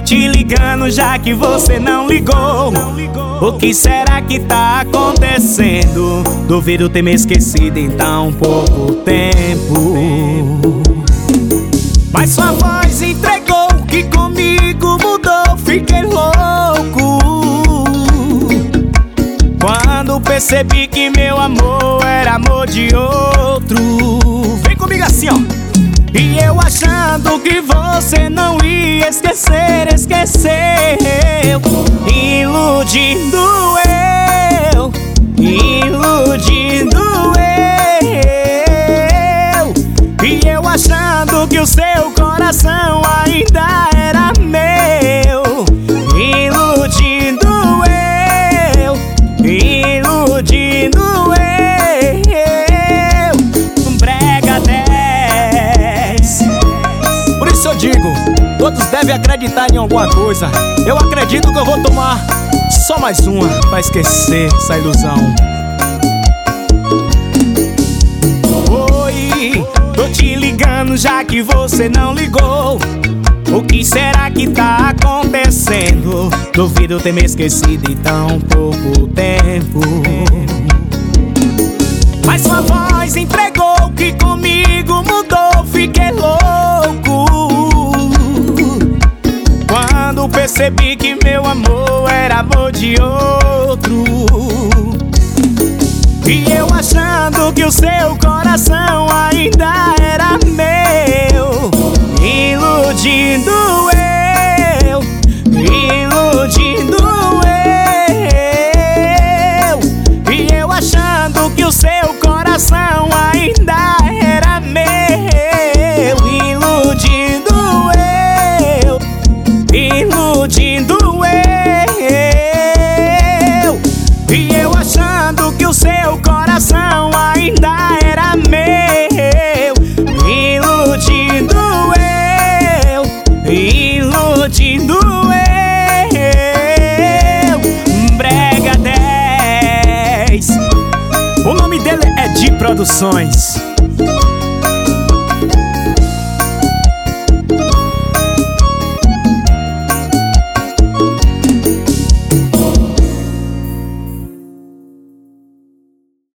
te ligando já que você não ligou. O que será que tá acontecendo? Duvido ter me esquecido em tão pouco tempo. Mas sua voz entregou que comigo mudou. Fiquei louco quando percebi que meu amor era amor de outro. Vem comigo assim, ó. E eu achando que você não ia esquecer, esqueceu. Iludindo eu, iludindo eu. E eu achando que o seu coração ainda era meu. Iludindo eu, iludindo eu. Brega 10. Por isso eu digo, todos devem acreditar em alguma coisa. Eu acredito que eu vou tomar só mais uma pra esquecer essa ilusão. Oi, tô te ligando já que você não ligou. O que será que tá acontecendo? Duvido ter me esquecido em tão pouco tempo. Mas sua voz entregou que comigo mudou. Fiquei louco quando percebi que meu amor era amor de outro. E eu achando que o seu coração ainda era meu. Iludindo eu, iludindo eu. E eu achando que o seu coração ainda era meu. Iludindo eu, iludindo eu. E eu achando que o seu coração ainda era meu. Iludindo eu, iludindo eu. Brega 10. O nome dele é Di Produções.